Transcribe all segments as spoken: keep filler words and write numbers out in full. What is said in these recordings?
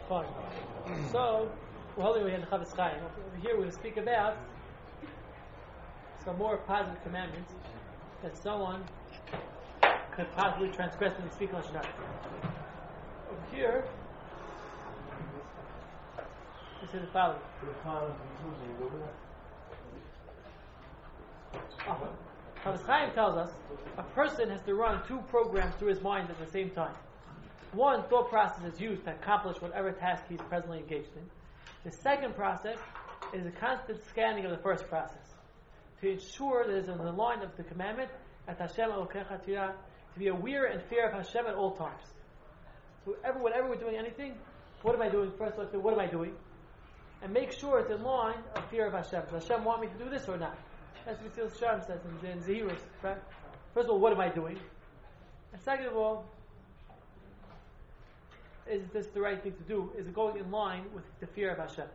Fine. So, we're holding we had the Chavetz Chaim. Over here we'll speak about some more positive commandments that someone could possibly transgress when they speak Lashon Hara. Over here, we say the following. Uh, Chavetz Chaim tells us a person has to run two programs through his mind at the same time. One thought process is used to accomplish whatever task he's presently engaged in. The second process is a constant scanning of the first process to ensure that it is in the line of the commandment at Hashem Elokecha Tirah, to be aware and fear of Hashem at all times. So whenever, whenever we're doing anything, what am I doing? First, let's say, what am I doing? And make sure it's in line of fear of Hashem. Does Hashem want me to do this or not? That's what Yitzhak Shalom says in, in Zehirus, right? First of all, what am I doing? And second of all, is this the right thing to do? Is it going in line with the fear of Hashem?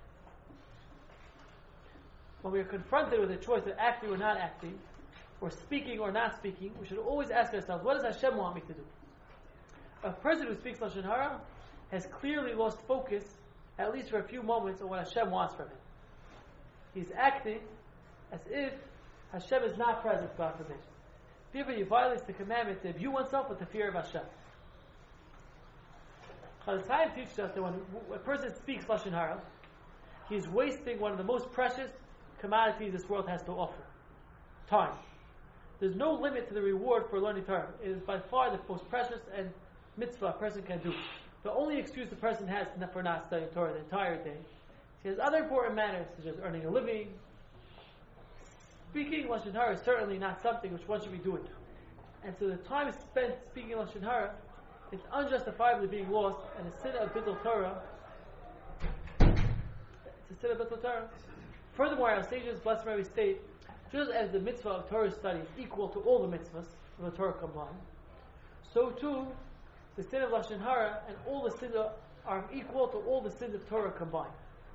When we are confronted with a choice of acting or not acting, or speaking or not speaking, we should always ask ourselves, what does Hashem want me to do? A person who speaks Lashon Hara has clearly lost focus, at least for a few moments, on what Hashem wants from him. He's acting as if Hashem is not present, God forbid. Therefore, he violates the commandment to imbue oneself with the fear of Hashem. Chavetz Chaim teaches us that when a person speaks Lashon Hara, he is wasting one of the most precious commodities this world has to offer: time. There's no limit to the reward for learning Torah. It is by far the most precious and mitzvah a person can do. The only excuse the person has for not studying Torah the entire day, he has other important matters such as earning a living. Speaking Lashon Hara is certainly not something which one should be doing. And so the time spent speaking Lashon Hara is unjustifiably being lost, and a sin of Bittul Torah. It's a sin of Bittul Torah. Furthermore, our sages, blessed Mary, state, just as the mitzvah of Torah study is equal to all the mitzvahs of the Torah combined, so too the sin of Lashon Hara and all the sins are equal to all the sins of Torah combined.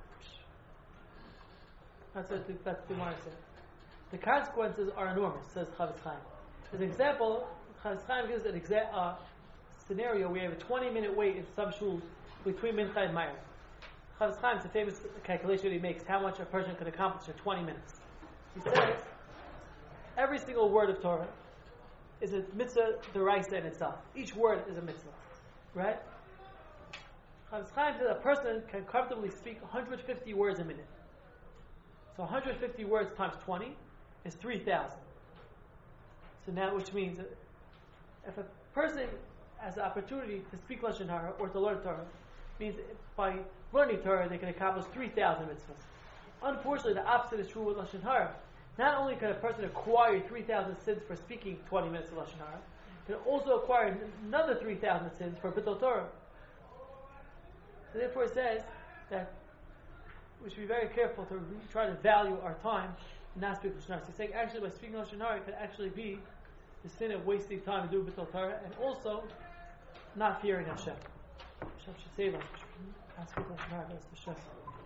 That's what the, that's the Gemara said. The consequences are enormous, says Chavetz Chaim. As an example, Chavetz Chaim gives an exa- uh, scenario where you have a twenty minute wait in some shuls between Mincha and Ma'ariv. Chavetz Chaim, it's a famous calculation he makes, how much a person can accomplish in twenty minutes. He says, every single word of Torah is a mitzvah d'oraisa in itself. Each word is a mitzvah. Right? Chavetz Chaim says a person can comfortably speak one hundred fifty words a minute. So one hundred fifty words times twenty is three thousand. So now, which means that if a person has the opportunity to speak Lashon Hara or to learn Torah, means by learning Torah they can accomplish three thousand mitzvahs. Unfortunately, the opposite is true with Lashon Hara. Not only can a person acquire three thousand sins for speaking twenty minutes of Lashon Hara, he can also acquire another three thousand sins for Bittul Torah. So therefore it says that we should be very careful to try to value our time and not speak Lashon Hara. So he's saying actually by speaking Lashon Hara it could actually be the sin of wasting time to do Bittul Torah and also not fearing Hashem. Hashem should save us. Not speak Lashon Hara, that's the Shem.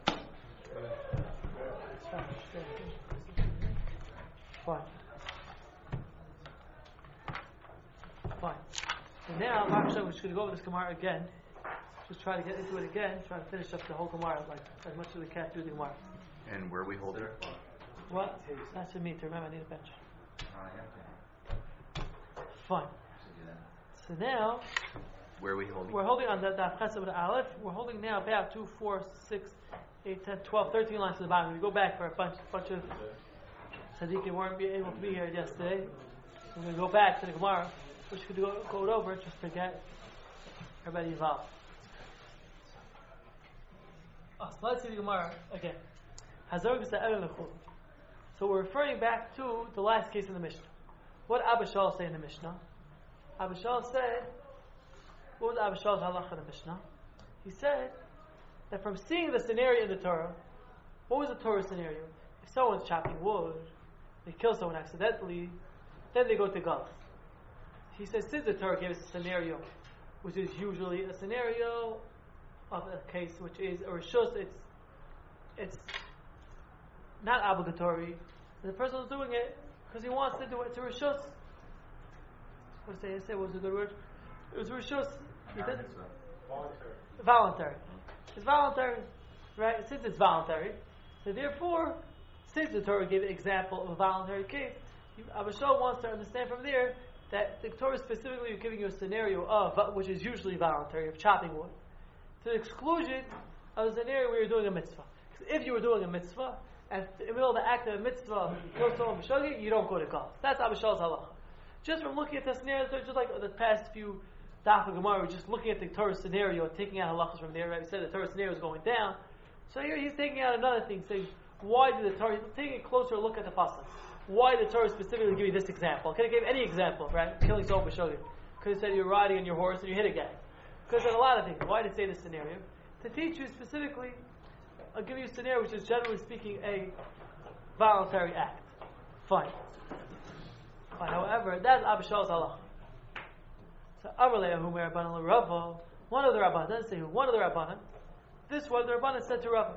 Fine. Fine. So now, Maksha, we're just going to go over this Gemara again. Just try to get into it again. Try to finish up the whole Gemara, like as much as we can through the Gemara. And where we hold it? What? That's for me to remember. I need a bench. Fine. So now, where are we holding? We're holding on the Daf Ches of the Aleph. We're holding now about two, four, six, eight, ten, twelve, thirteen lines to the bottom. We go back for a bunch, bunch of tzaddikim weren't able to be here yesterday. We're going to go back to the Gemara, which could go, go it over just to get everybody involved. Oh, so let's see the Gemara again. So we're referring back to the last case in the Mishnah. What did Abba Shaul say in the Mishnah? Abba Shaul said, what was Abba Shaul's halacha in the Mishnah? He said that from seeing the scenario in the Torah, what was the Torah scenario? If someone's chopping wood, they kill someone accidentally, then they go to Galus. He says, since the Torah gave us a scenario, which is usually a scenario of a case which is a rishus, it's it's not obligatory, and the person is doing it because he wants to do it. It's a rishus. What did I say? What was a good word? It was rishus. Voluntary. Voluntary. It's voluntary, right? Since it's voluntary, so therefore, since the Torah gave an example of a voluntary case, Abishal wants to understand from there that the Torah specifically is giving you a scenario of, which is usually voluntary, of chopping wood, to the exclusion of the scenario where you're doing a mitzvah. Because if you were doing a mitzvah, and in the middle of the act of a mitzvah, you kill someone b'shogeg, you don't go to Gal. That's Abishal's halacha. Just from looking at the scenario, so just like the past few Daf Gemara, we're just looking at the Torah scenario and taking out halachas from there. Right? We said the Torah scenario is going down. So here he's taking out another thing, saying, why did the Torah, taking a closer look at the pasuk. Why did the Torah specifically give you this example? Could have gave any example, right? Killing someone b'shogeg. Could have said you're riding on your horse and you hit a guy. Could have said a lot of things. Why did it say this scenario? To teach you specifically, I'll give you a scenario which is generally speaking a voluntary act. Fine. Fine. However, that's Abishal's halacha. So Amalei Ahumer Rabbanan Rava, one of the Rabbanan, doesn't say who, one of the Rabbanan. This one, the Rabbanan said to Rava,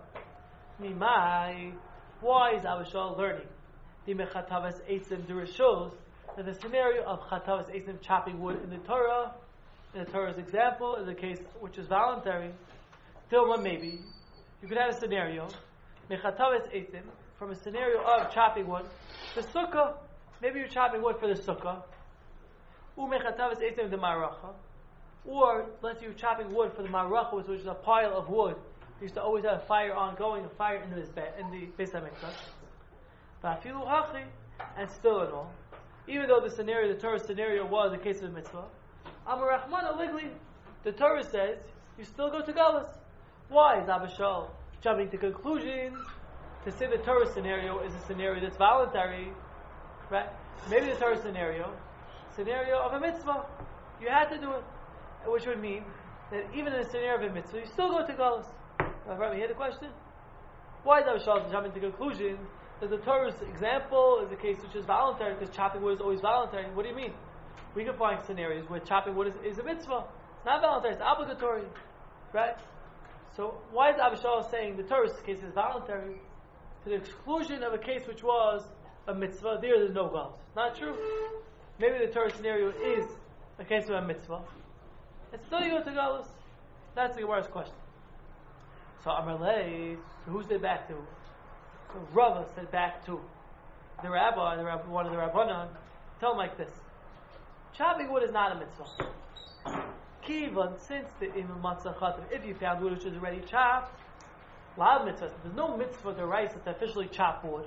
Mimai, why is Abishal learning? The Mechatavas Eitzim Durishos, that the scenario of Chatavas Eitzim chopping wood in the Torah, in the Torah's example, is a case which is voluntary. Dilma, maybe you could have a scenario, Mechatavas Eitzim, from a scenario of chopping wood, the sukkah, maybe you're chopping wood for the sukkah, Umechatavas Eitzim the maracha, or let's say you're chopping wood for the maracha, which is a pile of wood. You used to always have a fire ongoing, a fire in the in the Beis Hamikdash. Va'afilu hachi, and still in all, even though the scenario, the Torah scenario was a case of a mitzvah, Amar Rachmana Ligli, the Torah says you still go to Galus. Why is Abishal jumping to conclusions to say the Torah scenario is a scenario that's voluntary, right? Maybe the Torah scenario, scenario of a mitzvah, you had to do it, which would mean that even in the scenario of a mitzvah, you still go to Galus. Right, you hear the question? Why is Abishal jumping to conclusion that the Torah's example is a case which is voluntary because chopping wood is always voluntary? What do you mean? We can find scenarios where chopping wood is, is a mitzvah. It's not voluntary, it's obligatory. Right? So why is Abishal saying the Torah's case is voluntary to the exclusion of a case which was a mitzvah? There, there's no Galus. Not true. Maybe the Torah scenario is a case of a mitzvah. And still you go to Galus. That's the Gemara's question. So Amalei, so who's it back to? So Rava said back to the rabbi, the rabbi, one of the Rabbanan. Tell him like this: chopping wood is not a mitzvah. Kivan, since the imam matzah chatam, if you found wood which is already chopped, lav mitzvah. There's no mitzvah to rice to officially chop wood.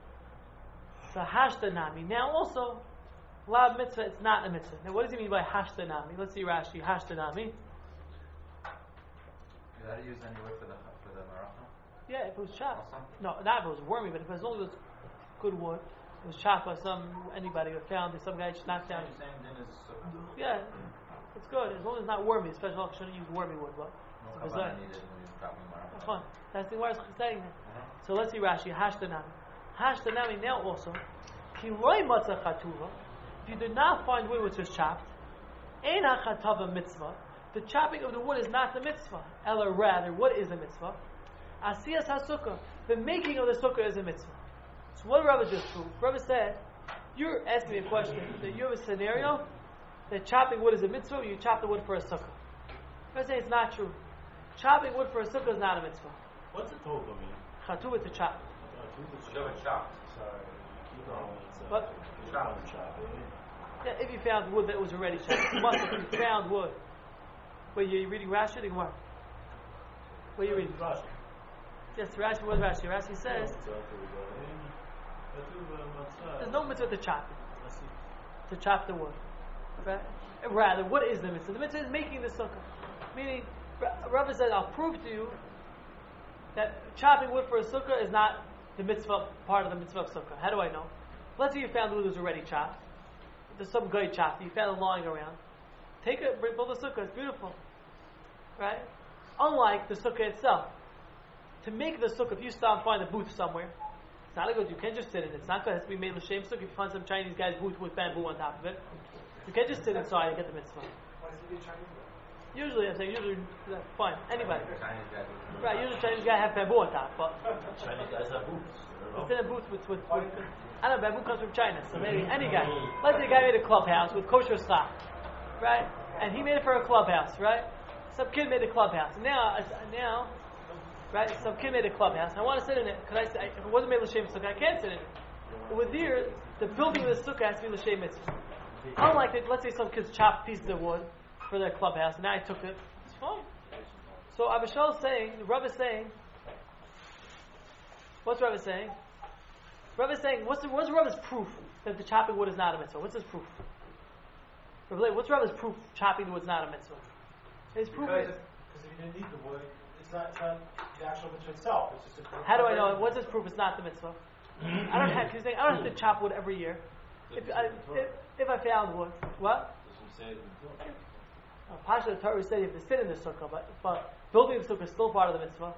So hashtanami. Now also, lav mitzvah. It's not a mitzvah. Now what does he mean by hashtanami? Let's see Rashi. Hashtanami. Is that used anywhere for the for the maracha? Yeah, if it was chopped. Also? No, not if it was wormy, but if it was only was good wood, it was chopped by some anybody or found some guy just knocked down. You're saying then it's uh, Yeah, it's good as long as it's not wormy. Especially I shouldn't use wormy wood, but no it's kavanah needed when you're chopping maracha. That's fine. That's the word he's saying that. Uh-huh. So let's see Rashi. Hashtanami. Hashtanami now also. Kiloi matzah chatuva. If you did not find wood which was chopped, ein hachatava mitzvah. The chopping of the wood is not the mitzvah. Ella, rather, what is a mitzvah? Asiyas hasukkah. The making of the sukkah is a mitzvah. So what did Rabbi just prove? Rabbi said, you're asking me a question that you have a scenario that chopping wood is a mitzvah, or you chop the wood for a sukkah. Rabbi say it's not true. Chopping wood for a sukkah is not a mitzvah. What's a tova mean? Chatuva to chop. Show it chopped. Sorry. Keep going. It's, uh, What? Chop. Chop. Yeah, if you found wood that was already chopped. You must have you found wood. Wait, you're reading Rashi or the Gemara? What are you reading? Rashi. Yes, Rashi. What Rashi? Rashi says there's no mitzvah to chop it. To chop the wood. Right? Rather, what is the mitzvah? The mitzvah is making the sukkah. Meaning, Rabbi says, I'll prove to you that chopping wood for a sukkah is not the mitzvah, part of the mitzvah of sukkah. How do I know? Let's say you found wood that was already chopped. There's some guy chopped. You found it lying around. Take it, build a sukkah. It's beautiful, right? Unlike the sukkah itself, to make the sukkah, if you stop and find a booth somewhere, it's not a good. You can't just sit in it. It's not good. It has to be made l'shem sukkah. If you find some Chinese guy's booth with bamboo on top of it, you can't just sit inside and get the mitzvah. Why is it a Chinese guy? Usually, I'm saying usually, uh, fine, anybody. Chinese guys with- Right? Usually, Chinese guy have bamboo on top, but Chinese guys have boots. it's in a booth with, with, with I don't know. Bamboo comes from China, so maybe any guy. Let's say a guy made a clubhouse with kosher stock, right? And he made it for a clubhouse, right? some kid made a clubhouse. And now, now, right? Some kid made a clubhouse. I want to sit in it. Could I? Say, if it wasn't made l'shem sukkah, I can't sit in it. With there, the building of the sukkah has to be l'shem mitzvah. Unlike it, let's say some kids chopped pieces of wood for their clubhouse, and now I took it. It's fine. So Abishal is saying, the Rav is saying, what's Rav is saying? Rav is saying, what's the what's Rav's proof that the chopping wood is not a mitzvah? What's his proof? What's Rav's proof chopping the wood is not a mitzvah? His proof because is. Because if you didn't need the wood, it's not, it's not the actual mitzvah itself. It's just a How do I know? What's his proof? It's not the mitzvah. I don't have. He's saying I don't have to chop wood every year. If I, if, if I found wood, what? Uh, Pasha the Torah said you have to sit in the sukkah, but, but building the sukkah is still part of the mitzvah.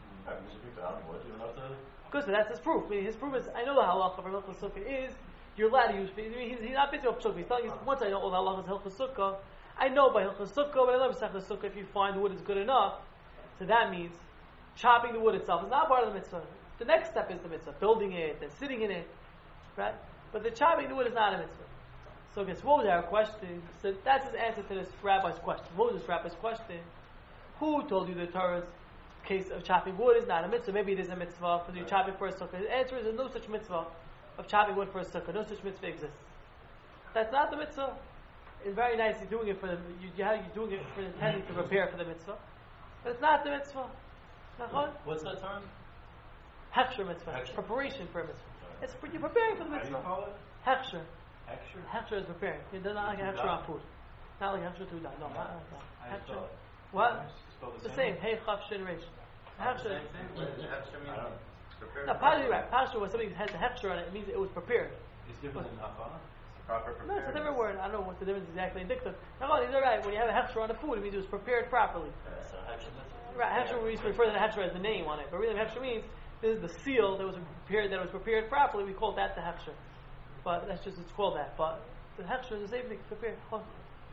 Good, so that's his proof. I mean, his proof is I know the halacha for hilchos sukkah is you're allowed to use. I mean, he's, he's not busy with sukkah. He's telling you once I know all the halachas of hilchos sukkah, I know by hilchos sukkah, but I love hilchos sukkah. If you find wood is good enough, so that means chopping the wood itself is not part of the mitzvah. The next step is the mitzvah, building it and sitting in it, right? But the chopping the wood is not a mitzvah. So guess what was our question? So that's his answer to this rabbi's question. What was this rabbi's question? Who told you the Torah's case of chopping wood is not a mitzvah? Maybe it is a mitzvah because you're chopping for a sukkah. The answer is there's no such mitzvah of chopping wood for a sukkah. No such mitzvah exists. That's not the mitzvah. It's very nice you're doing it for the you, you're doing it for intending to prepare for the mitzvah, but it's not the mitzvah. What's that term? Hechsher mitzvah. Hechsher. Preparation for a mitzvah. It's you're preparing for the mitzvah. How do you call it? Hechsher. Hechsher? Hechsher is preparing. It's not like a hechsher on food. Not like hechsher to do that. No, not like that. How do you Hechsher. spell it? What? Spell The same. Hey, chav, shin, reish. Hechsher. Same thing? Hechsher means prepared. No, probably right. Pasha when something has a hechsher on it, it means it was prepared. It's different than hafana. Proper No, it's a preparedness. different word. I don't know what the difference exactly in dictum. No, he's all right. When you have a hechsher on the food, it means it was prepared properly. So hechsher mitzvah. Right, hechsher we used to refer to the hechsher as the name on it, but really hechsher means this is the seal that was prepared that was prepared properly. We call that the hechsher, but that's just it's called that. But the hechsher is the same thing, prepared. Oh.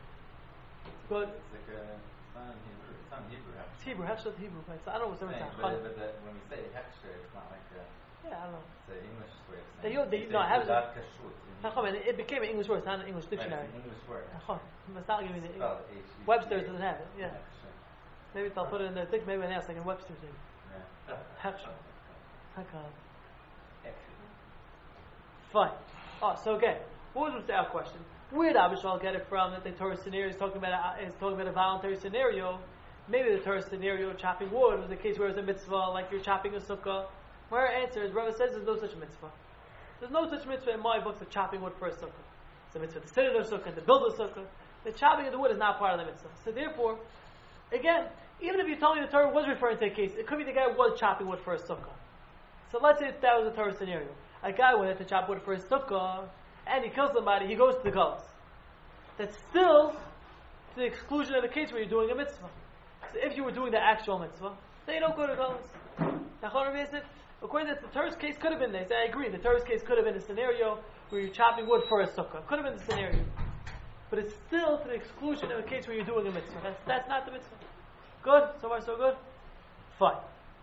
Good. It's like a, it's not in Hebrew. It's not in Hebrew. It's Hebrew. Hechsher is Hebrew. Right? So I don't know what's every Saying, time. but, but the, when we say hechsher, it's not like a, Yeah, I don't know. it's an English way of They saying use- they- it. no, I have it- Without kashrut. in Nachum, Hebrew. and it became an English word. It's not an English Right, dictionary. it's an English word. Nachum. It's not giving the It's spelled H E G A. Webster's doesn't have it. Yeah, Hechsher. maybe they'll put it in there. Think maybe an else like in Webster's. Maybe. Yeah. Hechsher. Hechsher. Hechsher. Fine. Oh, so again, what was our question? Where did Abishal get it from that the Torah scenario is talking about a, is talking about a voluntary scenario? Maybe the Torah scenario of chopping wood was a case where it was a mitzvah, like you're chopping a sukkah. My answer is, Rava says there's no such mitzvah. There's no such mitzvah in my books of chopping wood for a sukkah. It's a mitzvah to sit in a sukkah, to build a sukkah. The chopping of the wood is not part of the mitzvah. So therefore, again, even if you tell me the Torah was referring to a case, it could be the guy was chopping wood for a sukkah. So let's say that was a Torah scenario. A guy wanted to chop wood for his sukkah, and he kills somebody, he goes to the galus. That's still to the exclusion of the case where you're doing a mitzvah. So if you were doing the actual mitzvah, then you don't go to galus. According to the Torah's case, could have been there. Say, I agree. The Torah's case could have been a scenario where you're chopping wood for a sukkah. Could have been the scenario, but it's still to the exclusion of a case where you're doing a mitzvah. That's that's not the mitzvah. Good. So far, so good. Fine.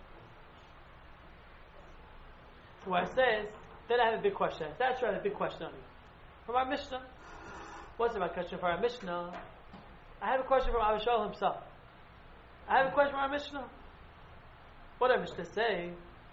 So what I says, then I have a big question. That's right, I have a big question on you. From our Mishnah. What's my question for our Mishnah? I have a question from Abishal himself. I have a question from our Mishnah. What did our Mishnah say?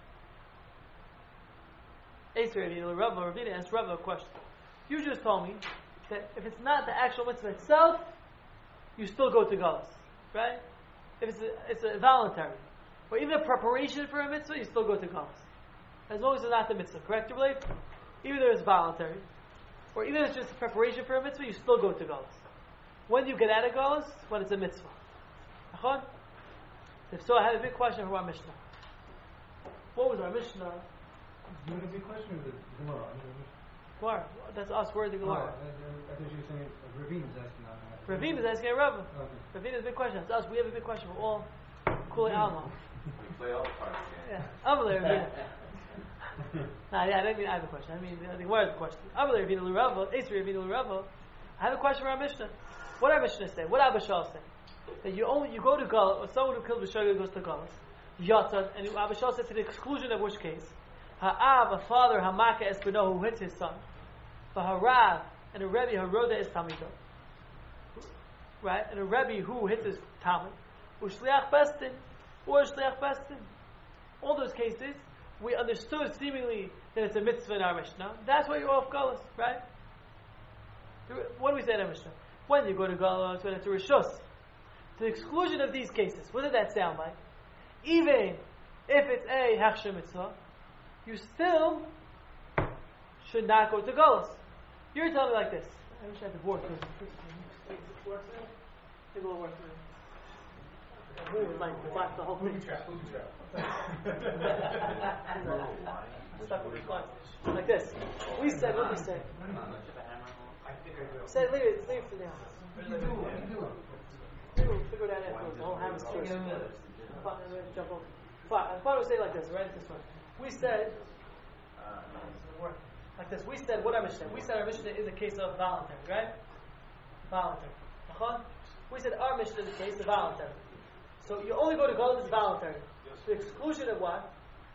Ravina asked Rava a question. You just told me that if it's not the actual mitzvah itself, you still go to galus, right? If it's a, it's a voluntary, or even a preparation for a mitzvah, you still go to galus, as long as it's not the mitzvah. Correct, you believe? Even though it's voluntary, or even if it's just a preparation for a mitzvah, you still go to galus. When do you get out of galus? When it's a mitzvah. Achon? If so, I had a big question for our Mishnah. What was our Mishnah? You had a big question with the Gemara. Gemara. That's us. We're the Oh, Gemara. I, I thought you were saying uh, Ravine is asking on that. Ravine is asking a Rava. Okay. Ravine is a big question. It's us. We have a big question. We're all Kuli Alma. We play all the parts here. Yeah. Amalei Ravine. Nah, yeah, I didn't mean I have a question. I mean, the Gemara has a question. Amalei Ravine L'Rava. Esri Ravine L'Rava. I have a question for our Mishnah. What did our Mishnah say? What did Abishal say? That you only you go to Galus, or someone who kills B'Shogeg goes to Galus. Yatzad, and Abishal said to the exclusion of which case? Ha'av, a father, Hamaka Espino, who hits his son. Ha'arav, and a Rebbe, Haroda is Tamido. Right? And a Rebbe who hits his Talmud. ushliach bestin, or shliach bestin. All those cases, we understood seemingly that it's a mitzvah in our Mishnah. That's why you're off galus, right? What do we say in our Mishnah? When you go to galus, when it's a rishus. To the exclusion of these cases, what did that sound like? Even if it's a hechsher mitzvah, you still should not go to galus. You're telling me like this. I wish I had the board. Maybe it'll work for me. I'm moving like block the whole thing. Trap, booby trap. Stuck with the clock. Like this. We said, what did we say? I think I will. Say, leave it, leave it for now. What do you do? What do you do? Maybe we'll figure it out afterwards. The whole hammer's first. Fine, I'm going to jump over. Fine, I thought it would say like this, right? This one. We said, uh, no, it's going to work. Like this. We said, what our Mishnah? We said our Mishnah is a case of voluntary, right? Voluntary. We said our Mishnah is a case of voluntary. So you only go to Golus if it's voluntary. To the exclusion of what?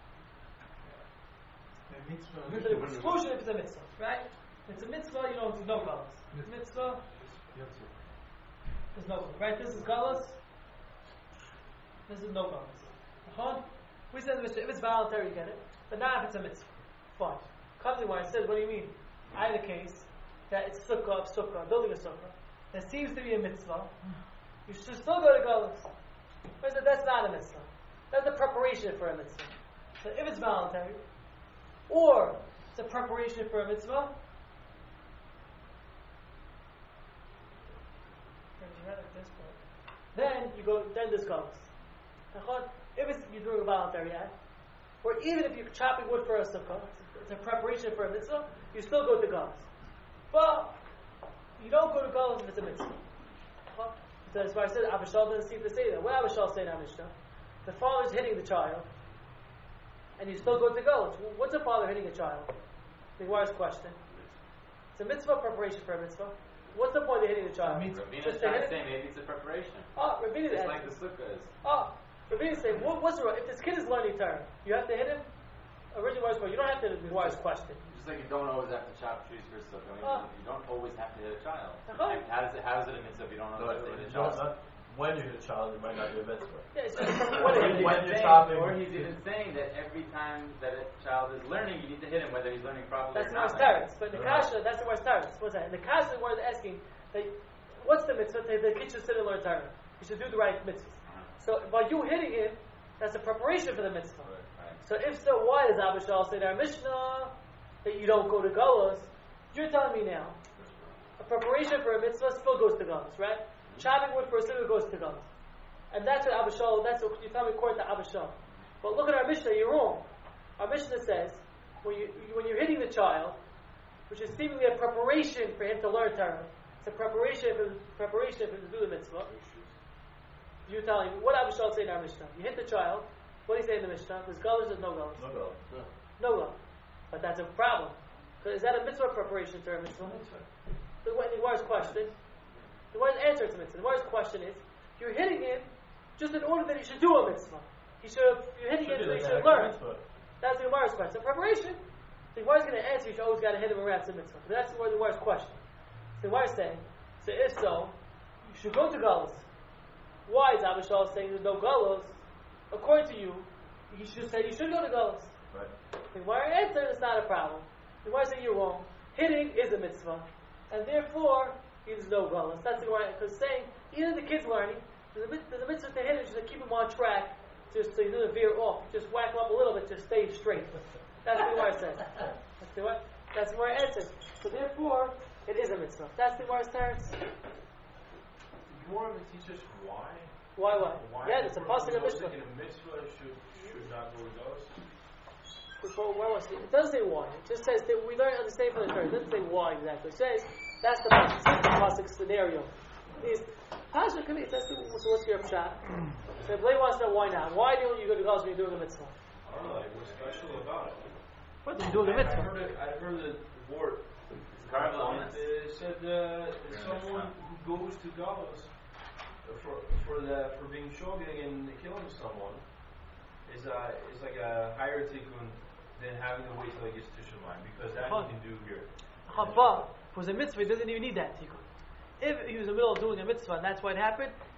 To the exclusion if it's a mitzvah, right? If it's a mitzvah, you know, it's no Golus. It's a mitzvah, there's no Golus, right? This is Golus. This is no Golus. We said in the Mishnah, if it's voluntary, you get it. But not if it's a mitzvah. Fine. Comes in where it says, what do you mean? I had a case that it's sukkah of sukkah, building a sukkah. That seems to be a mitzvah. You should still go to Golus. I said that's not a mitzvah. That's a preparation for a mitzvah. So if it's voluntary, or it's a preparation for a mitzvah, then you go. Then this goes. If it's you're doing a voluntary act, or even if you're chopping wood for a sukkah, it's a preparation for a mitzvah. You still go to Golus. But you don't go to Golus if it's a mitzvah. That's why I said Abishal doesn't seem to say that. What Abishal say in our Mishnah? The father's hitting the child, and you still go to Golus. What's a father hitting a child? The Gemara's question. It's a mitzvah preparation for a mitzvah. What's the point of hitting the child? Rabina's trying to say maybe it's a preparation. Oh, Rabina Just like the sukkah is. Oh, Rabina say, what, what's the if this kid is learning Torah, you have to hit him? Original Gemara's question. You don't have to hit the Gemara's question. Just like you don't always have to chop trees for a sukkah. I mean, Oh. you don't always have to hit a child. Uh-huh. Like, how, does it, how is it a mitzvah if you don't No, always it's hit a not, child? not when you hit a child, you might not do a mitzvah. Yeah, it's just Or what he's it is. When even you're saying- chopping- Or he's even saying that every time that a child is learning, you need to hit him, whether he's learning properly That's or the not. worst teretz. But in the kasha, that's the worst teretz. What's that? In the kasha, the word asking, that, what's the mitzvah? The, the kid should sit and learn Torah. He should do the right mitzvahs. So by you hitting him, that's a preparation for the mitzvah. Right. So if so, why does Abishal say in our Mishnah that you don't go to Golus? You're telling me now, a preparation for a mitzvah still goes to Golus, right? Chopping wood for a sukkah goes to Golus. And that's what Abishal, that's what you tell me according to Abishal. But look at our Mishnah, you're wrong. Our Mishnah says, when, you, when you're hitting the child, which is seemingly a preparation for him to learn Torah, it's a preparation for, preparation for him to do the mitzvah. You're telling me, what Abishal say in our Mishnah? You hit the child, what do you say in the Mishnah? There's Golus, there's no Golus. No go. No Golus. But that's a problem. So is that a mitzvah preparation for a mitzvah? The Gemara's question, the Gemara's answer to mitzvah. The Gemara's question is, you're hitting him just in order that he should do a mitzvah. He should, you're hitting him so he should learn. That's the Gemara's question. Preparation. The Gemara's going to answer, you should always got to hit him around some mitzvah. But that's the Gemara's question. So the Gemara's saying, so if so, you should go to Golus. Why is Abishal saying there's no Golus? According to you, he should say you should go to Golus. Right. The Gemara answered it's not a problem. The Gemara saying you're wrong. Hitting is a mitzvah. And therefore, there's no Golus. That's the Gemara. Because saying, either the kid's learning, there's a, there's a mitzvah to hit him just to keep him on track, just so he doesn't veer off. Just whack him up a little bit, just stay straight. That's what the Gemara says. That's the Gemara. That's the Gemara answer. So therefore, it is a mitzvah. That's the Gemara's terms. More of it teaches why. Why, why? Why Yeah, it's a pasuk of those mitzvah. in a mitzvah should should not go with those. Before, where was it? It doesn't say why. It just says that we learn understand from the Torah. It doesn't say why exactly. It says that's the pasuk, the pasuk scenario. Is pasuk come here? It says, so what's your pshat? So Blay wants to know why not. Why don't you go to Golus when you're doing a mitzvah? I don't know, like, what's special about it? What are you doing a I, I mitzvah? heard it, I heard the word. Karvel It uh, said uh, that someone who goes to Galus for for the for being shogging and killing someone is uh, is like a higher tikkun than having to wait till he gets to Shemayim, because that Huh. you can do here. But if it was a mitzvah, he doesn't even need that tikkun. If he was in the middle of doing a mitzvah and that's what happened,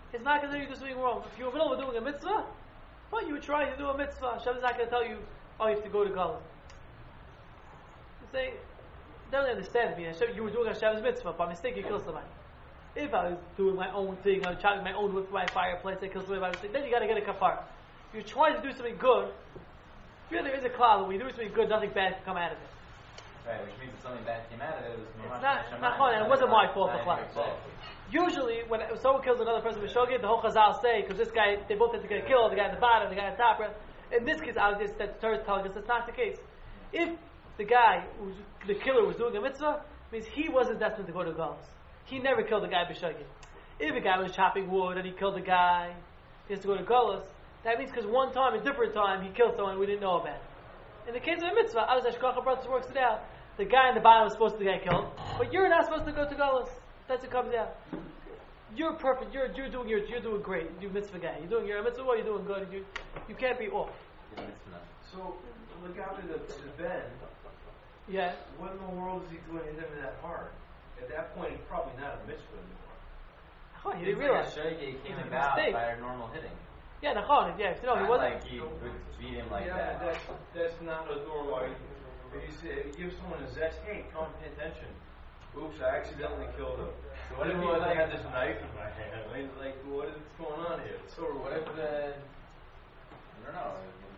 It's not going to tell you to do something wrong. If you're in the middle of doing a mitzvah, well, you were trying to do a mitzvah. Hashem is not going to tell you, oh, you have to go to Galus. You say, don't understand me. Hashem, you were doing Hashem's mitzvah. By mistake, you killed somebody. If I was doing my own thing, I was chopping my own wood for my fireplace, I killed somebody by mistake, then you got to get a kafar. If you're trying to do something good, really there is a cloud. When you do something good, nothing bad can come out of it. Right, which means if something bad came out of it, it was It's not, not fun, and it wasn't my fault, the cloud. Usually, when someone kills another person with shogeg, the whole chazal say, because this guy, they both have to get killed, the guy at the bottom, the guy at the top. In this case, obviously, that Torah is telling us that's not the case. If the guy, who's, the killer, was doing a mitzvah, it means he wasn't destined to go to Galus. He never killed the guy b'shogeg. If a guy was chopping wood and he killed the guy, he has to go to Galus. That means because one time, a different time, he killed someone we didn't know about. In the case of a mitzvah, I was Ashkacha Brothers works it out. The guy in the bottom was supposed to get killed, but you're not supposed to go to Galus. That's what comes out. You're perfect. You're you're doing your you're doing great. You're mitzvah guy. You're doing your mitzvah. You're doing good. You you can't be off. So look after the, the Ben. Yeah. What in the world is he doing to him that hard? At that point, he's probably not a mitzvah anymore. Oh, you didn't realize. Like a came It's a about mistake. by a normal hitting. Yeah, the Chon, yeah. You know, he Not wasn't. like he would beat him like yeah, that. that's that's not a normal. If you say, if you give someone a zest, hey, come pay attention. Oops, I accidentally killed him. So what if he like, had this knife in my hand? I mean, like, what is going on here? It's so What if the I don't know.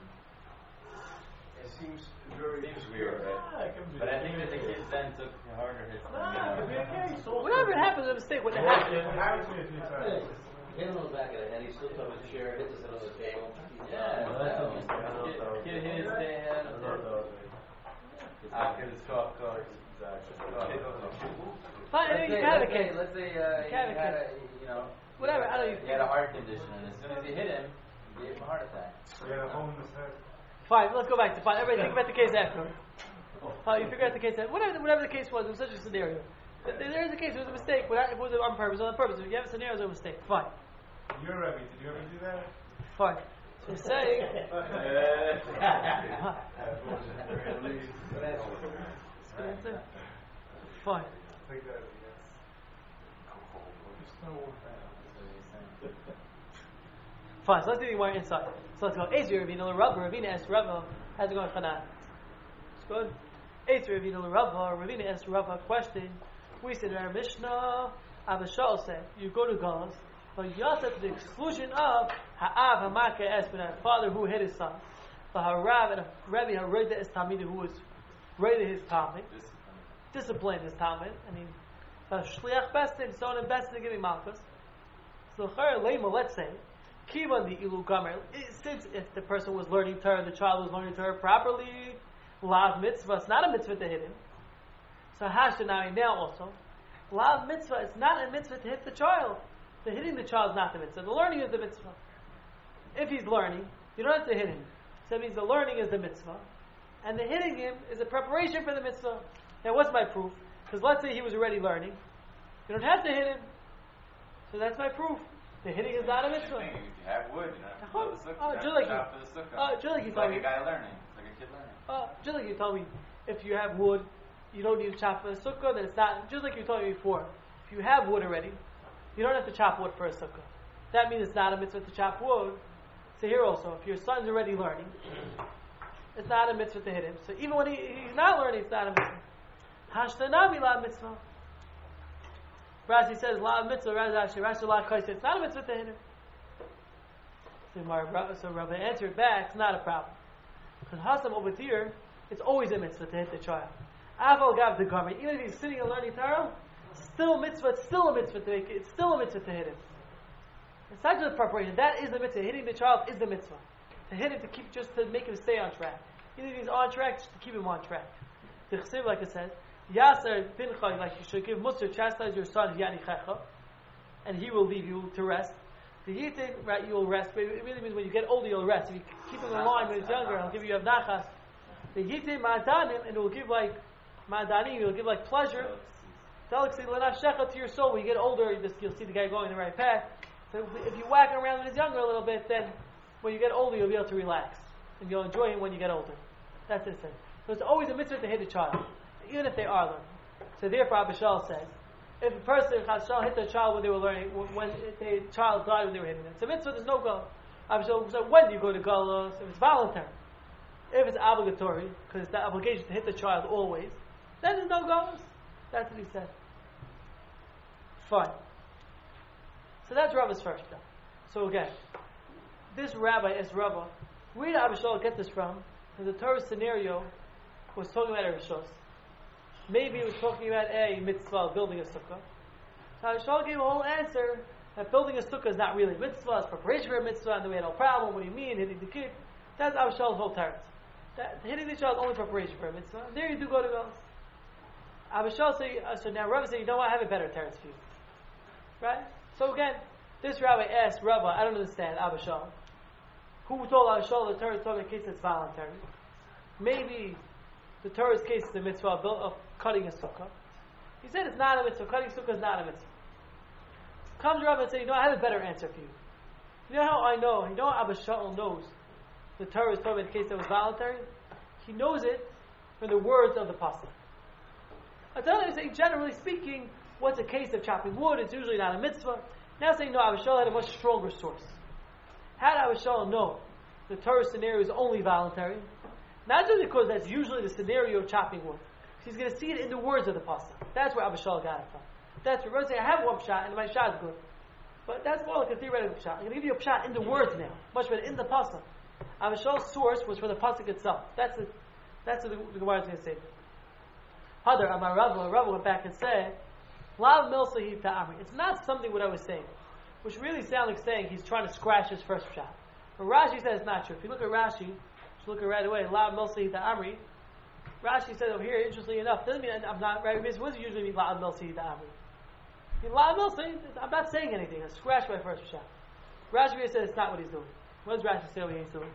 It seems very Seems weird, right? Yeah, it could be. But I think that the kids then took harder hits. than Nah, it could be a the- case. Also. Whatever happens, a mistake. What It happened? happened to me a few times. Hit him on the back of the head, he slipped up his chair, hit his head on the table. Yeah, Well, that's no. okay. Kid- Kid hit his head. I don't know what that was. Ah, because it's cough, cough. Fine, Let's you say, had a let's say, case. let's say uh, You had a he had a, you know, Whatever, I know you- he had a heart condition, and as soon as he hit him, he gave him a heart attack. Yeah, home in his head. Fine, let's go back to fine. Everybody think about the case after. Uh, you figure out the case after. Whatever, whatever the case was, it was such a scenario. There, there is a case, it was a mistake. Without, if it was on purpose, it was on purpose. If you have a scenario, it was a mistake. Fine. You're Rebbe. Did you ever do that? Fine. So saying. Fine. I think that, yes. Fine, so let's do the more inside. So let's go. Ezra Ravina Rabba, Ravina S. Rabba. How's it going, Hanan? It's good. Ezra Ravina Rabba, Ravina S. Rabba. Question. We said in our Mishnah, Avashal said, you go to Galus, but Yasa to the exclusion of Ha'av Hamaka Espen, a father who hit his son. But Harav and a Rebbe Harida is Talmid, who was rated his Talmud, disciplined his Talmud. I mean, Shliach Bestin, so on Bestin giving Malchus. So Chayr Lema, let's say, Kivan the Ilu Gamer, since if the person was learning Torah, the child was learning Torah properly, Lav Mitzvah, it's not a mitzvah to hit him. So Hashanami now also, Lav Mitzvah, it's not a mitzvah to hit the child. The hitting the child is not the mitzvah. The learning is the mitzvah. If he's learning, you don't have to hit him. So that means the learning is the mitzvah. And the hitting him is a preparation for the mitzvah. Now what's my proof? Because let's say he was already learning. You don't have to hit him. So that's my proof. The hitting is not a mitzvah. If you have wood, you don't have to Oh, build the sukkah. oh, You have just to like chop you- for the sukkah. oh, just like you It's told like me. a guy learning. It's like a kid learning. Uh, just like you told me, if you have wood, you don't need to chop for a sukkah, then it's not, just like you told me before, if you have wood already, you don't have to chop wood for a sukkah. That means it's not a mitzvah to chop wood. So here also, if your son's already learning, it's not a mitzvah to hit him. So even when he, he's not learning, it's not a mitzvah. Hashtanabi la mitzvah. Rashi says la mitzvah, Rashi, Rashi la kaisa. It's not a mitzvah to hit him. So, Mar- so Rabbi answered back, it's not a problem. Because Hasam over here, it's always a mitzvah to hit the child. Aval gav the garment. Even if he's sitting and learning Torah, still mitzvah, it's still a mitzvah to make it, it's still a mitzvah to hit him. It's not just preparation, that is the mitzvah. Hitting the child is the mitzvah. To hit him, to keep, just to make him stay on track. Even if he's on track, just to keep him on track. The Chesiv, like it says, Yasser pincha, like you should give Musar, chastise your son, Yanichecha, and he will leave you to rest. The Yitin, right, you will rest. But it really means when you get older, you'll rest. If you keep him in line when he's younger, he'll give you avnachas. The Yitin ma'adanim, and it will give like ma'adanim, it will give like pleasure. Delicacy l'nafshecha to your soul. When you get older, you just, you'll see the guy going the right path. So if you whack him around when he's younger a little bit, then when you get older, you'll be able to relax. And you'll enjoy him when you get older. That's it. So it's always a mitzvah to hit a child, even if they are learning. So therefore, Abishal says, if a person Chashal hit their child when they were learning, when the child died when they were hitting them. So mitzvah, there's no go. So when do you go to galus? If it's voluntary. If it's obligatory, because it's the obligation to hit the child always, then there's no galus. That's what he said. Fine. So that's Rava's first job. So again, this rabbi asked Rava, where did Abba Shaul get this from? Because the Torah scenario was talking about a rishos. Maybe it was talking about a mitzvah, building a sukkah. So Abba Shaul gave a whole answer that building a sukkah is not really a mitzvah, it's preparation for a mitzvah, and then we had no problem. What do you mean, hitting the kid? That's Abba Shaul's whole teretz. That hitting the child is only preparation for a mitzvah. And there you do go to Golos. Abba Shaul say, uh, so now Rava said, you know what, I have a better teretz for you. Right? So again, this rabbi asked Rava, I don't understand, Abba Shaul. Who told Abba Shaul the Torah is talking about a case that's voluntary? Maybe the Torah's case is the mitzvah of, of cutting a sukkah. He said it's not a mitzvah. Cutting sukkah is not a mitzvah. Comes Rava and says, you know, I have a better answer for you. You know how I know? You know how Abba Shaul knows the Torah is talking about a case that was voluntary? He knows it from the words of the pasuk. I tell you, saying generally speaking, what's a case of chopping wood? It's usually not a mitzvah. Now saying no, Abba Shaul had a much stronger source. How did Abba Shaul know the Torah scenario is only voluntary? Not just because that's usually the scenario of chopping wood. He's going to see it in the words of the pasuk. That's where Abba Shaul got it from. That's where say I have one shot and my shot is good. But that's more like a theoretical shot. I'm going to give you a shot in the words now, much better in the pasuk. Abba Shaul's source was from the pasuk itself. That's the that's what the, the Gemara is going to say. Hadar Amar Rava, Rava went back and said, Lav milsahi ta'amri. It's not something what I was saying, which really sounds like saying he's trying to scratch his first shot. But Rashi says it's not true. If you look at Rashi, just look at right away, Lav milsahi ta'amri. Rashi says over here, interestingly enough, doesn't mean I'm not right. What does it usually mean Lav milsahi ta'amri? I mean, Lav milsahi, I'm not saying anything. I scratched my first shot. Rashi says it's not what he's doing. What does Rashi say what he's doing?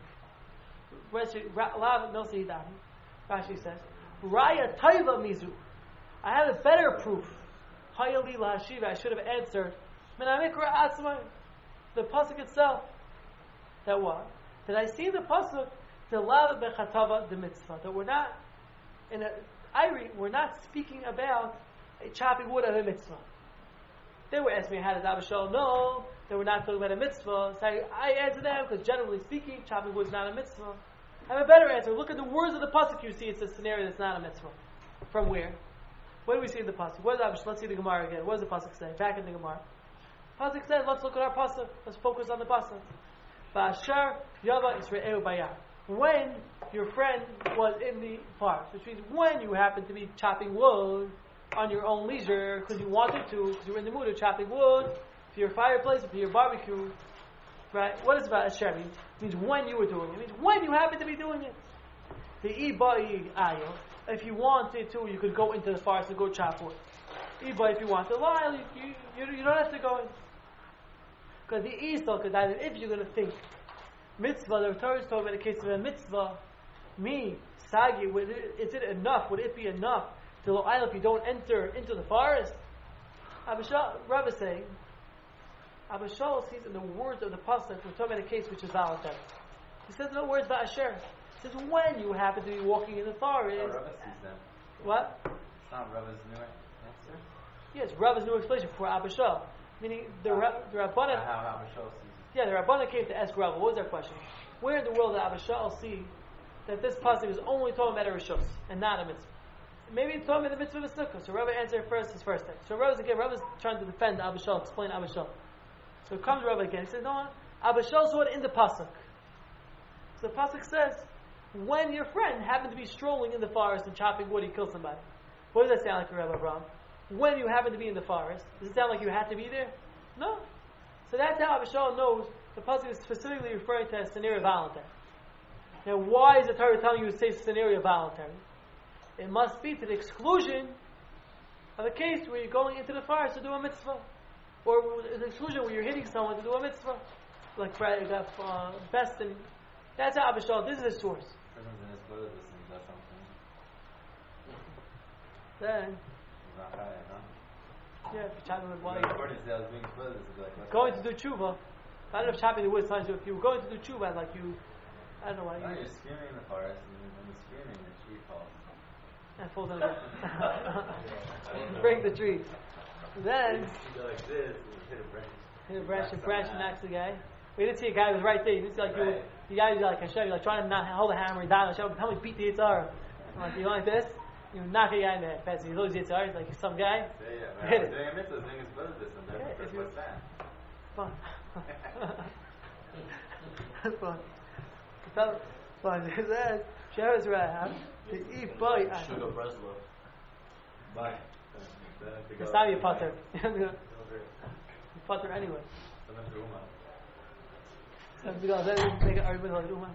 Lav milsahi ta'amri. Rashi says, Raya taiva mizu. I have a better proof. Hayali lahashiva. I should have answered. Menamikra atzmai. The pasuk itself. That what? That I see the pasuk the lav bechatava the mitzvah. That we're not in a Iri. We're not speaking about a chopping wood of a mitzvah. They were asking me how does Abba Shaul know that we're not talking about a mitzvah. So I, I answer them because generally speaking, chopping wood is not a mitzvah. I have a better answer. Look at the words of the pasuk. You see, it's a scenario that's not a mitzvah. From where? What do we see in the pasuk? What is Let's see the Gemara again. What does the pasuk say? Back in the Gemara. Pasuk says, let's look at our pasuk. Let's focus on the pasuk. Ba'ashar yava Israel bayah. When your friend was in the forest, which means when you happen to be chopping wood on your own leisure because you wanted to, because you were in the mood of chopping wood for your fireplace or for your barbecue. Right? What does Ba'ashar mean? It means when you were doing it. It means when you happen to be doing it. The ibai ayo. If you wanted to, you could go into the forest and go chop wood. Ibai, if you want to lie, you, you, you don't have to go in. Because the Esau could either, if you're going to think mitzvah, the Torah is talking about the case of a mitzvah, me, sagi, would it, is it enough? Would it be enough to lo if you don't enter into the forest? Abba Shaul, Rabbi is saying, Abba Shaul sees in the words of the pasuk we're talking about a case which is voluntary. He says no words about Asher. He says when you happen to be walking in the forest. Oh, Rabbi sees them. What? It's not Rabbi's new answer. Yes, Rabbi's new explanation for Abba Shaul. Meaning the oh, Ra- the Rabbana. How Abba Shaul sees it. Yeah, the Rabbana came to ask Rabbi. What was their question? Where in the world did Abba Shaul see that this pasuk is only talking about a rishos and not a mitzvah? Maybe it's talking about the mitzvah of a sukkah. So Rabbi answered first his first thing. So Rabbi's again. Rabbi's trying to defend Abba Shaul, explain Abba Shaul. So comes Rabbi again. He says, no, Abba Shaul saw it in the pasuk. So the pasuk says, when your friend happened to be strolling in the forest and chopping wood, he killed somebody. What does that sound like, Rabbi Abraham? When you happen to be in the forest, does it sound like you had to be there? No. So that's how Abba Shaul knows the pasuk is specifically referring to a scenario voluntary. Now, why is the Torah telling you to say scenario voluntary? It must be to the exclusion of a case where you're going into the forest to do a mitzvah, or the exclusion where you're hitting someone to do a mitzvah, like uh, best and that's how Abba Shaul. This is his source. Person's in his brother and does something. Then, He's not high, huh? yeah, if you're chopping with Like, water. according to that, I was being brothers, it's like, let's Going go. to do tshuva. I don't know if chopping the wood is telling you. If you were going to do tshuva, like you, I don't know why No, you. you're screaming in the forest, and when you're screaming, the tree falls. And falls on the Bring the tree. Then You go like this, and you hit a branch. hit a branch, a Knocks branch someone knocks the guy. We didn't see a guy who was right there. You didn't see like you, Right. the guy who's like Hashem, you're like trying to not hold a hammer down. Hashem, help me beat the Yitzhar. I'm like, you go like this, you knock a guy in the head. Fancy, he's always Yitzhar. He's like some guy. Yeah, yeah. Hit Man, it. doing a mitzvah, doing his brother this, and Yeah, that's, that's if you- what's that. Fun. Fun. Fun. Fun. It says, Sheretz Rahab, to eat boy. Sugar Breslov. Bye. It's time you putter. You putter anyway. Sometimes the woman. Sometimes you go, then make an argument like Uman.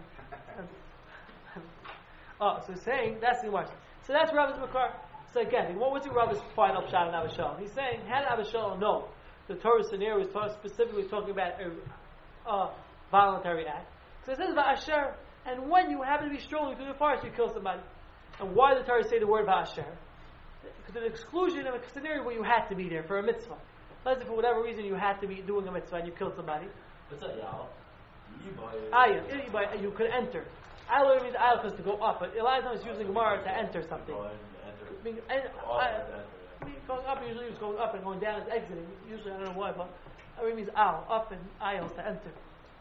Oh, so he's saying, that's the Gemara. So that's Rabbi's Makar. So again, what was the Rabbi's final shot in Abba Shalom? He's saying, how did Abba Shalom know the Torah scenario is talk, specifically talking about a uh, voluntary act? So it says Va'asher, and when you happen to be strolling through the forest, you kill somebody. And why did the Torah say the word Va'asher? Because of the exclusion of a scenario where you had to be there for a mitzvah. Let's say for whatever reason you had to be doing a mitzvah and you killed somebody. What's that, y'all? You buy it. Ayah, you buy- you could enter. Ayah literally means ayah because to go up, but a lot of times it's using Gemara to enter something. Go ahead and enter. I mean, and, Oh, I, enter, enter. I mean, going up usually is going up and going down is exiting. Usually I don't know why, but it means al, up and ayah is to enter.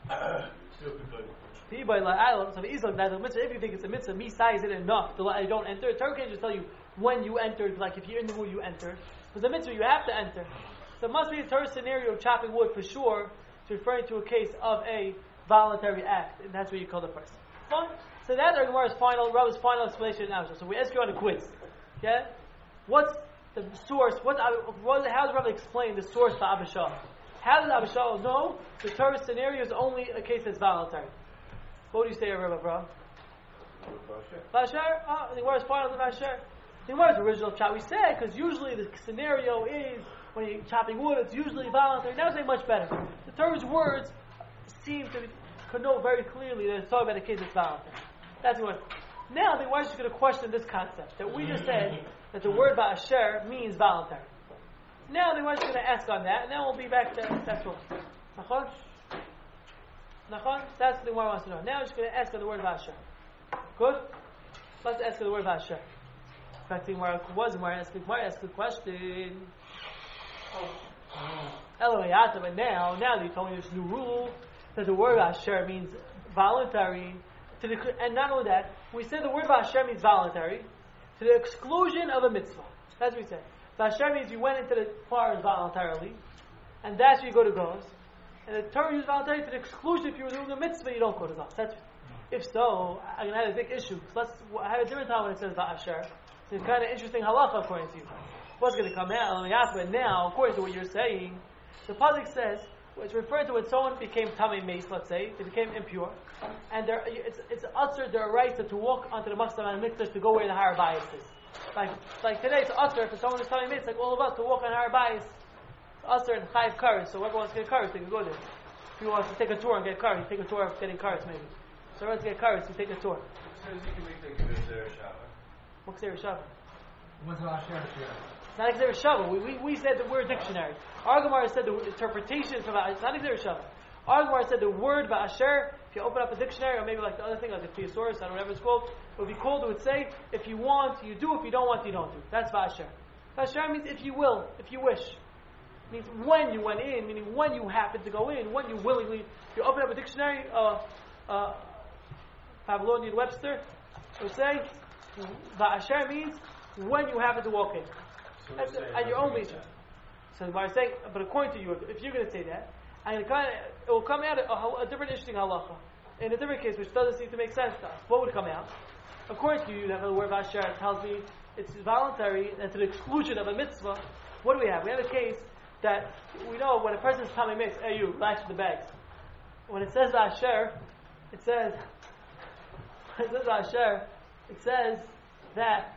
So if you think it's a mitzvah, me size it enough to let I don't enter. Torah can't just tell you when you entered, like if you're in the mood you enter. Because the mitzvah you have to enter. So it must be a Torah scenario of chopping wood for sure. It's referring to a case of a voluntary act, and that's what you call the person. Fine. So that's our Gemara's final, Rabbi's final explanation in Abba. So we ask you on a quiz. Okay? What's the source? What, what, how does Rabbi explain the source for Abba Shalom? How does Abba Shalom know the Torah scenario is only a case that's voluntary? What do you say, Rabbi Bro? Vasher? Oh, the Gemara's final to Vasher. The Gemara's original chat we said, because usually the scenario is when you're chopping wood, it's usually voluntary. Now say much better. The Torah's words seem to connote very clearly that it's talking about a case that's voluntary. That's what. Now the Gemara is going to question this concept that we just said that the word Vasher means voluntary. Now the Gemara is going to ask on that, and then we'll be back to that's what. Nachon? Nachon? That's what the Gemara wants to know. Now we're just going to ask on the word Vasher. Good? Let's ask on the word Vasher. In fact, the Gemara was the Gemara asked the Gemara asked the question. Elohayata, but now, now that you told me this new rule that the word Vasher means voluntary, to the, and not only that, we said the word Vasher means voluntary to the exclusion of a mitzvah. That's what we said. Vasher means you went into the forest voluntarily, and that's where you go to Goz. And the Torah used voluntary to the exclusion if you were doing a mitzvah, you don't go to Goz. That's, if so, I'm going to have a big issue. So let's have a different time when it says Vasher. So it's kind of interesting halacha according to you. What's going to come out? Let me ask, but now, according to what you're saying, the pasuk says it's referring to when someone became tamei mace, let's say, they became impure, and there, it's it's usher their right to walk onto the Machzor and Mikdash to go where the Har Bayis is. Like like today, it's usher for someone who's tamei mace, like all of us, to walk on Har Bayis. Usher and Chayiv Kares, so whoever wants to get Kares, they can go there. If you want to take a tour and get Kares, take a tour of getting Kares maybe. So who wants to get Kares, you take a tour. Says you can make the Geder Shabbat. What's there, Shabbat? What's Vasher? It's not Xer Shava. We, we, we said the word dictionary. Our Gemara said the interpretation for that. It's not Xer Shava. Our Gemara said the word Ba'asher. If you open up a dictionary, or maybe like the other thing, like a thesaurus, I don't know whatever it's called, it would be called, it would say, if you want, you do. If you don't want, you don't do. That's Ba'asher. Ba'asher means if you will, if you wish. It means when you went in, meaning when you happen to go in, when you willingly. If you open up a dictionary, uh, uh, Babylonian Webster, it would say, Ba'asher means when you happen to walk in. So That's we're saying at your that's own what leisure. it's So the Gemara is saying, but according to you, if you're going to say that, and it, kind of, it will come out a, a, a different interesting halacha. In a different case, which doesn't seem to make sense to us. What would come out? According to you, you have the word Vasher, it tells me it's voluntary and to the exclusion of a mitzvah. What do we have? We have a case that we know when a person's tamei mace, hey you, relax the bags. When it says Vasher, it says, when it says Vasher, it says that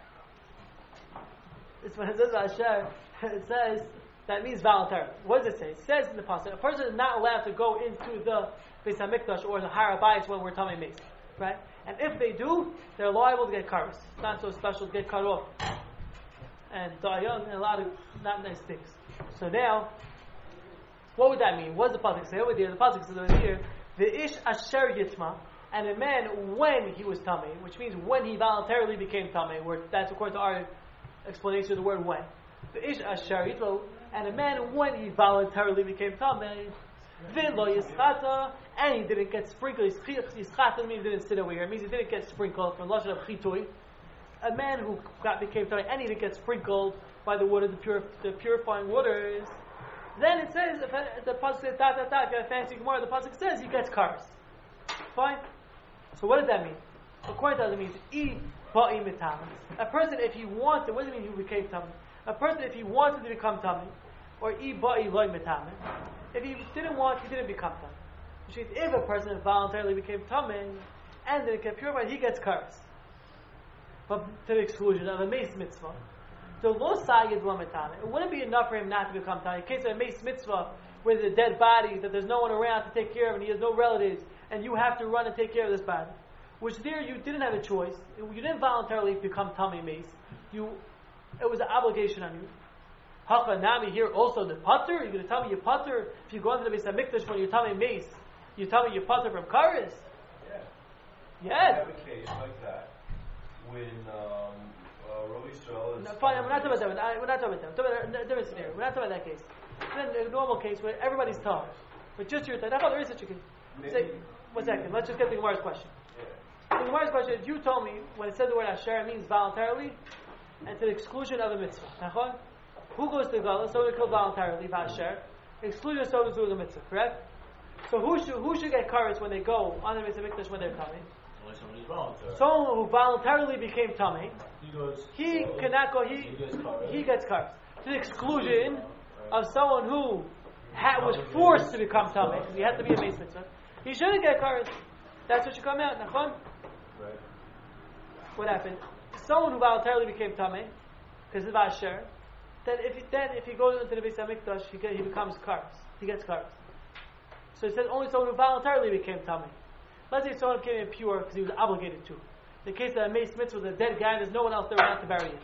it's when it says Vasher, it says that means voluntary. What does it say? It says in the pasuk, a person is not allowed to go into the Beis Hamikdash or the Har Bayis when we're tamei mace, right? And if they do, they're liable to get kares. It's not so special to get cut off and die young and a lot of not nice things. So now, what would that mean? What does the pasuk say over there? The pasuk says over here, the ish asher yitma, and a man when he was tamei, which means when he voluntarily became tamei. Where that's according to our explanation of the word when. The ish asher yitma, and a man when he voluntarily became tamei, v'lo yischata, and he didn't get sprinkled. Yischata means he didn't sit over here. It means he didn't get sprinkled from lashon of chitui. A man who got became tamei and he didn't get sprinkled by the water, the, pure, the purifying waters. Then it says, if the pasuk says ta ta ta. If you have a fancy Gemara, the pasuk says he gets cars. Fine. So what does that mean? According to that, it means e ba'i mitamis. A person, if he wanted, what does it mean he became tamei? A person, if he wanted to become tamei, or e ba'i loy mitamis. If he didn't want, he didn't become tamei. Which means if a person voluntarily became tamei and then get purified, he gets cars. But to the exclusion of a mace mitzvah. The lo sayid lo mitamis. It wouldn't be enough for him not to become tamei. In case of a mace mitzvah, where there's a dead body that there's no one around to take care of, and he has no relatives, and you have to run and take care of this body. Which there you didn't have a choice. You didn't voluntarily become tamei mace. You, it was an obligation on you. Hacha nami here also the putter. You're going to tell me you putter if you go into the Beis Hamikdash when you're tamei mace. You tell me you putter from kares. Yeah. Yes. I have a case like that when um, uh, Rabbi Yisrael is. No, fine. We're not talking about that. We're not talking about that. We're talking about a different scenario. We're not talking about that case. Then a normal case where everybody's taught, but just your time. There is such a case. Say, one second. Let's just get the Gemara's question. Yeah. The Gemara's question is: you told me when it said the word asher, it means voluntarily, and to the exclusion of a mitzvah. Nachon? Who goes to Gala? Someone who killed voluntarily, asher. Exclusion of someone who's doing a mitzvah. Correct? So who should who should get kares when they go on the Beis Hamikdash when they're tamei? Only somebody who's voluntary. Someone who voluntarily became tamei. He goes. He goes, cannot go. He he gets kares. he gets kares. To the exclusion of someone who ha- was forced to become tamei, because he had to be a mace mitzvah. He shouldn't get kares. That's what should come out. Nachon? Right. What happened? Someone who voluntarily became tamei, because of asher, then if he, then if he goes into the Beis Hamikdash, he get, he becomes kares. He gets kares. So it says only someone who voluntarily became tamei. Let's say someone became impure because he was obligated to. In the case of a mace mitzvah, was a dead guy, and there's no one else there around to bury him.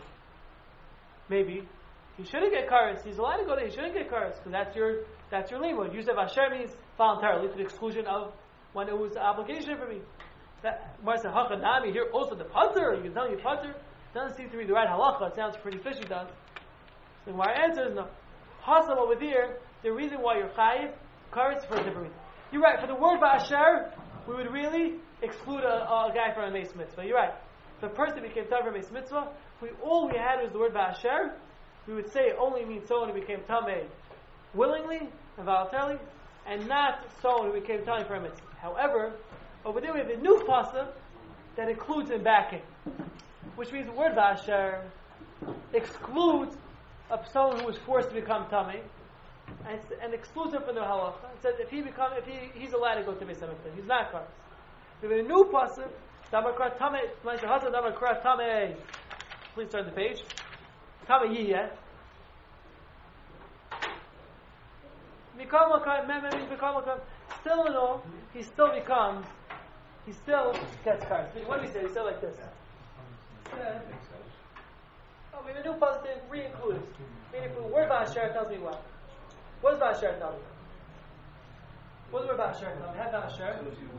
Maybe he shouldn't get kares. He's allowed to go there. He shouldn't get kares because that's your that's your limud. Yusef asher means voluntarily to the exclusion of when it was an obligation for me. That Marsa Hachanami here also the putter. You can tell me putter doesn't seem to be the right halacha. It sounds pretty fishy, does? So my answer is no. Hasam over there. The reason why you're chayiv kares for a different reason. You're right. For the word ba'asher, we would really exclude a, a guy from a mace mitzvah. You're right. If a person became tamei from a mace mitzvah, we all we had was the word ba'asher. We would say it only means someone who became tamei willingly and voluntarily, and not someone who became tamei from a mitzvah. However, over there we have a new pasuk that includes in backing, which means the word ba'asher excludes of someone who was forced to become tamei, and, and excludes him from the halacha. It says if he become, if he he's allowed to go to Beis Hamikdash, he's not kares. We have a new pasuk, damakra tamei, like the husband damakra tamei. Please turn the page. Tamei yiyeh. Mikam makam, mem means mikam makam. Still in all, he still becomes, he still gets kares. What do we say? We say like this. Yeah. Oh, we have a new pasuk to re-include it. Meaning, the word ba'asher tells me what? What does ba'asher tell me? What does the word ba'asher tell me? Have ba'asher.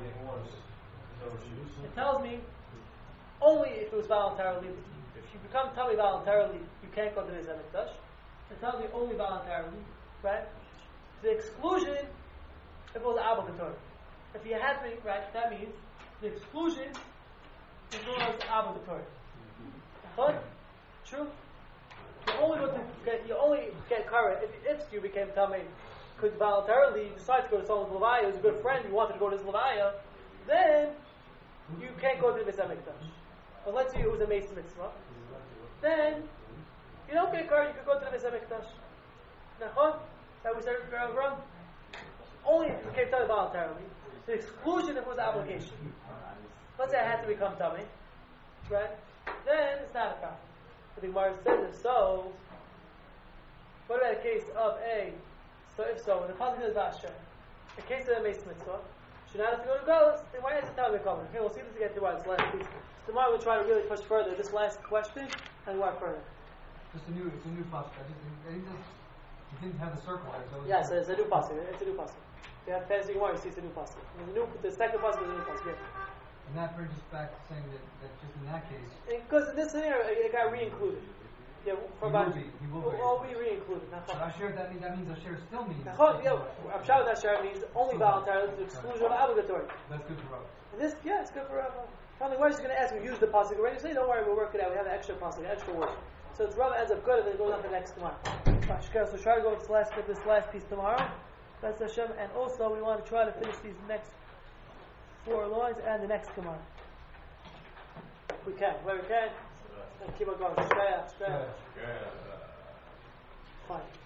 It tells me only if it was voluntarily. If you become tamei voluntarily, you can't go to the Beis Hamikdash. It tells me only voluntarily, right? The exclusion if it was obligatory. If you had to, right? That means the exclusion if it was obligatory. Huh? True. You only go to get, you only get kares if, if you became tamei because voluntarily you decide to go to someone's levaya who's a good friend. You wanted to go to his levaya, then you can't go to the Beis Hamikdash. But let's say it was a mace mitzvah, then you don't get kares. You could go to the Beis Hamikdash. Nachon? That we said wrong. Only if you became tamei voluntarily. The exclusion if it was an obligation. Let's say I had to become tamei, right? Then it's not a problem. But the Gemara says if so, what about a case of a, so if so, when the pasuk is ba'asher, a case of a mace mitzvah, should not have to go to Galus, then why is it time to come? Okay, we'll see this again tomorrow, this last piece. Tomorrow we'll try to really push further this last question, and go on further. Just a new, it's a new pasuk. I just, I think this, you didn't have the circle there, so Yes, it's a new pasuk. It's a new pasuk. If you have fancy Gemara, you see it's a new pasuk. The new, the second pasuk is a new pasuk. Yeah. and that brings us back to saying that, that just in that case, Because in this scenario, it, it got re-included. Yeah, for He about. will be, he will be. Well, we re-included. Nachon. But Asher, that means, that means Asher still means. Nachon, yeah, I'm sure that Asher means only voluntary to the exclusion of obligatory. That's good for us. And this, yeah, it's good for Rav. Probably why she's going to ask we use the pasuk already. Say, don't worry, we'll work it out. We have an extra pasuk, an extra word. So it's Rav ends up good, and then it goes on to the next tomorrow. Right, so try to go with this last with this last piece tomorrow. That's Hashem, and also we want to try to finish these next four lines and the next tomorrow. If we can, where we can, and keep on going. Straight out, straight out. Fine.